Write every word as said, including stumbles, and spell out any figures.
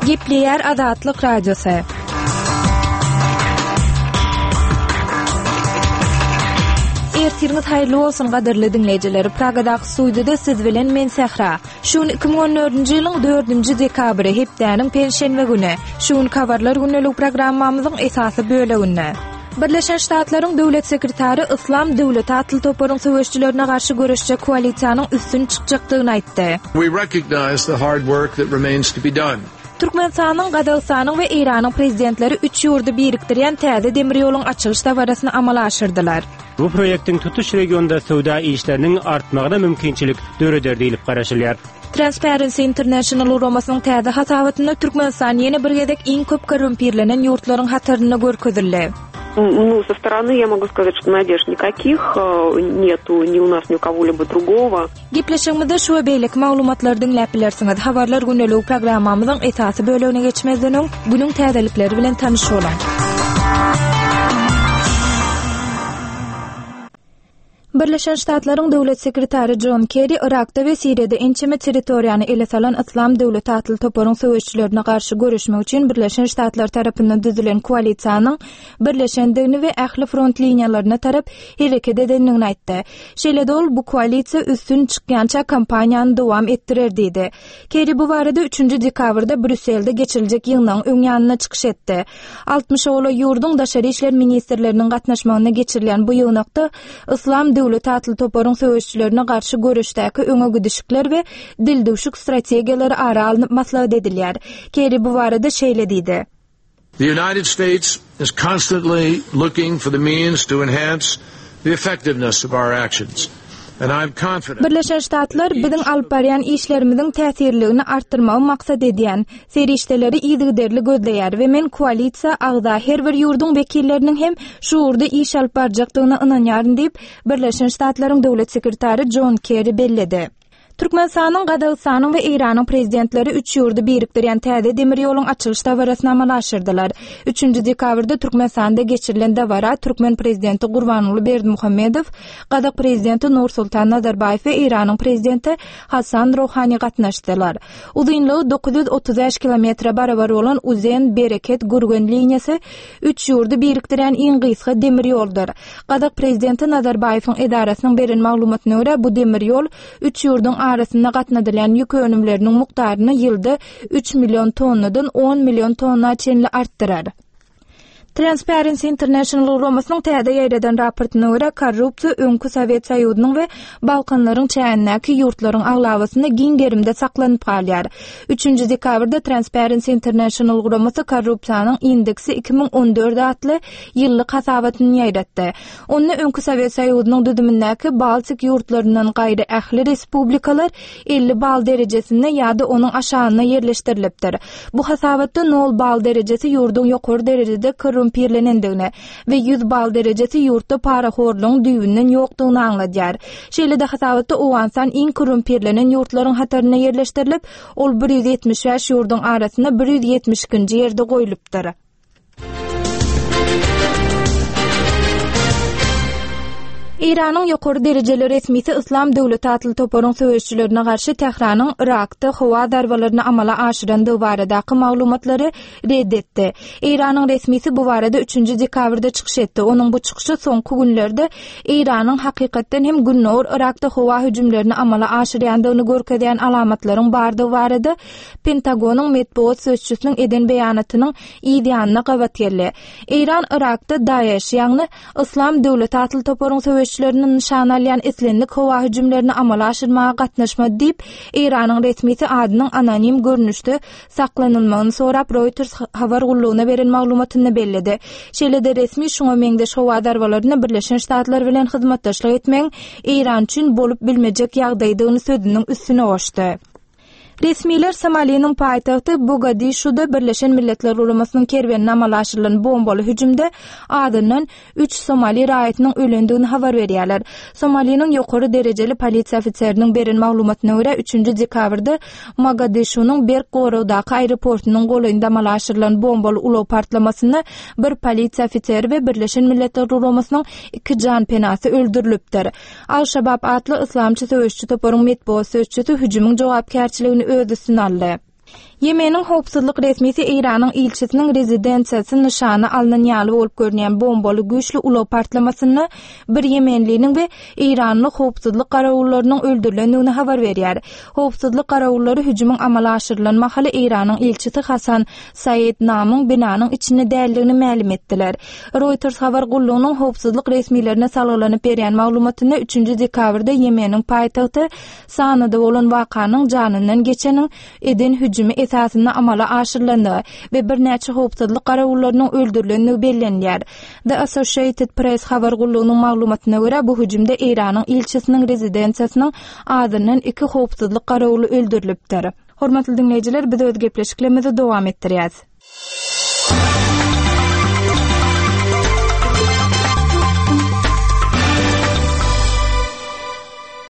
Gepleyer Azatlyk Radiosu. Ertiriniz hayırlı olsun gaderli dinleyijiler. Pragada suýduda siz bilen men Sehra. Şun iki bin on dördünji ýylyň dördünji dekabry hepdäniň perşembe güni. Şun kabarlar günlük programmamyzyň esasy böleginde. Birleşen Ştatlaryň döwlet sekretary Islam döwleti atly toparyň söwüşçilerine garşy görüşjek koalisiýanyň üstün çykjakdygyny aýtdy. We recognize the hard work that remains to be done. Türkmenistanyň, Gazagystanyň we Iranyň prezidentleri üç ýurdy birikdirýän täze demir ýoluň açylyş dabarasyny amala aşyrdylar. Bu proýektiň tutuş regionda sowda işleriniň artmagyna mümkinçilik döreder diýilip garaşylýar. Transparency International uramasının täze hasabatyna Türkmenistan ýene bir gezek iň köp korrumpirlenen ýurtlaryň hatyryny görkezildi. Ну, со стороны я могу сказать, что надежд никаких нету ни у нас, ни у кого-либо другого. Gepleşigimizde şu beýlik maglumatlar dinläp bilersiňiz. Habarlar günlük programmamyzyň esasy bölegine geçmezden öň günüň täzelikleri bilen tanışýalar. Birleşen Ştatlaryň döwlet sekretary John Kerry Irakda we Siriýada ençeme territoriýany ele salan Islam döwleti atly toparyň söwüşçilerine garşy görüşmek üçin Birleşen Ştatlar tarapyndan düzülen koalisiýanyň birleşendigini we ähli front liniýalaryna tarap hereket edenligini aýtdy. Şeýle ol bu koalisiýa üstün çykýança kampaniýany dowam etdirer diýdi. Kerry bu barada üçünji dekabrda Brüsselde geçiriljek ýygynyň öňýanyna çykyş etdi. altmış ola ýurdun daşary işler ministrleriniň gatnaşmagyna geçirilen bu ýygnakda Islam döwlet atly toparyň söwüşçilerine garşy görüşdäki öňe gidişikler we dildüşük strategiýalary ara alınıp maslahat edilýär. Kerry bu barada şeýle diýdi. The United States is constantly looking for the means to enhance the effectiveness of our actions. And I'm confident. Birleşen Ştatlar biziň alyp barýan işlerimiziň täsirligini artdyrmagy maksat edýän serişdeleri ýygyderli gözleýär we men koalisiýa agda her bir ýurdun wekilleriniň hem şu ýurda iş alyp barjakdygyna ynanýaryn diýip Birleşen Ştatlaryň döwlet sekretary John Kerry bellidi. Türkmenistanyň, Gazagystanyň we Iranyň prezidentleri üç ýurdy birikdirýän täze demir ýoluň açylyş dabarasyny amala aşyrdylar. üçünji dekabrda Türkmenistanda geçirilen dabara Türkmen prezidenti Gurbanuly Berdimuhammedow, Gazag prezidenti Nursultan Nazarbayew we Iranyň prezidenti Hasan Rouhani gatnaşdylar. Uzunlygy dokuz ýüz otuz beş kilometr barabar bolan Uzen Bereket Gurgen liniýasy üç ýurdy birikdirýän iň gysga demir ýoldur. Gazag prezidenti Nazarbayewiň edarasynyň beren maglumatyna görä bu demir ýol üç ýurdun arasynda gatnadylan ýük önümleriniň mukdaryny ýylda üç milyon tonnadan on milyon tonna çenli artdyrar. Transparency International uramasının täze ýaýradan raportyna görä korrupsiýa öňkü Sowet Soýuzynyň we Balkanlaryň çäňindäki ýurtlaryň aglawasyna giň gerimde saklanyp galýar. üçünji dekabrda Transparency International uramasy korrupsiýanyň indeksi iki bin on dört atly ýyllyk hasabatyny ýaýratdy. Onu öňkü Sowet Soýuzynyň düdümindäki Baltik ýurtlarynyň gaýry ähli respublikalar elli bal derejesinde ýa-da onuň aşagyna ýerleşdirilipdir. Bu hasabatda nol bal derejesi ýurdun ýokary derejede pirlenendigine ve yüz bal derecesi yurtda paraxorluğun düýbünden ýokdugyny aňladýar. Şeýle de hasabatda owansan iň korrumpirlenen ýurtlaryň hatyryna ýerleşdirilip, ol bir ýüz ýetmiş beş ýurdun arasyna bir ýüz ýetmişinji ýerde goýulypdyr. İranyň ýokary derejeli resmisi Islam döwleti atly toparyň söwüşçilerine garşy Tehranyň Irakda howa darbalaryny amala aşyran baradaky maglumatlary reddetdi. İranyň resmisi bu barada üçünji dekabrda çykyş etdi. Onuň bu çykyşy soňky günlerde İranyň hakykatdan hem günnor Irakda howa hüjümlerini amala aşyrýandygyny görkezýän alamatlaryň bardygy barada Pentagonyň medeniýet söwüşçüsiniň eden beýanatynyň ýa-da gawatýarly. İran Irakda Daesh ýagny Islam döwleti atly toparyň söwüşçileriniň nişan alýan eslenlik howa hüjümlerini amala aşyrmaga gatnaşmady diýip Iranyň resmisi adynyň anonim görnüşde saklanylmagyny sorap Reuters habar gullugyna beren maglumatyny bellidi. Şeýle de resmi şoňa meňdeş howa darbalaryny Birleşen Ştatlar bilen hyzmatdaşlyk etmek İran üçin bolup bilmejek ýagdaýdygyny sözüniň üstüne goşdy. Resmiler Somaliýanyň paýtagty Mogadishuda Birleşen Milletler Uramasynyn kerwenine amala aşyrylan bombaly hüjümde adyndan üç Somali raýatynyň ölendigini habar berýärler. Somaliýanyň ýokary derejeli polisiýa ofitseriniň beren maglumatyna görä üçünji dekabrda Mogadishunyň Berk-Gorowdaky aeroportunyň goýunda amala aşyrylan bombaly ulaw partlamasyny bir polisiýa ofiseri we Birleşen Milletler Uramasynyn iki jan penasy öldürilipdir. Al-Şabab atly islamçy söwüşçü toparyň medeniýet söwüşçüsü hüjümüň jogapkärçiligini özi üstüne aldy. Yemenin howpsuzlyk resmisi İranyň ilçisiniň rezidensiyasy nişany alynan ýaly bolup görnýän bombaly güýçli ulag partlamasyny bir Yemenliniň we İranlyk howpsuzlyk garawullarynyň öldürilendigini habar berýär. Howpsuzlyk garawullary hüjümüň amala aşyrylanmaly İranyň ilçisi Hasan Said namyň binanyň içinde däldigini ma'lum etdiler. Reuters habar gullugynyň howpsuzlyk resmilerine salgylanyp berýän maglumatyna üçünji dekabrda Yemeniň paýtagty Sanyda bolan wakanyň janyndan geçeniň eden hüjümi esasyna amala aşyrylandy we bir näçe howpsuzlyk garawullarynyň öldürilenligi bellenýär. The Associated Press habar gullugynyň maglumatyna görä bu hüjümde İranyň ilçisiniň rezidensiýasynyň adyndan iki howpsuzlyk garawuly öldürilipdir. Hormatly dinleýijiler, biz öz gepleşiklerimizi dowam etdirýäs.